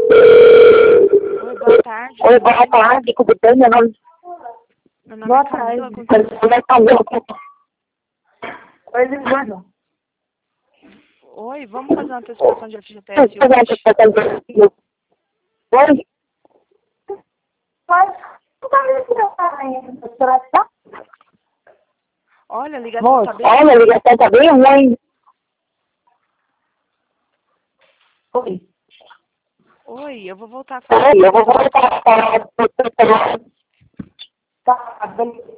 Oi, boa tarde. Oi, boa tarde, tudo bem? Meu nome Boa é tarde. Camila. Oi, Lisandro. Oi, vamos fazer uma antecipação de FGTS hoje? Oi? Mas, tu tá me ligando? Olha, a ligação tá bem Olha, a ruim. ligação tá bem ruim. Oi. Oi, eu vou voltar a falar Oi, com eu vou você. voltar a falar. Tá, beleza.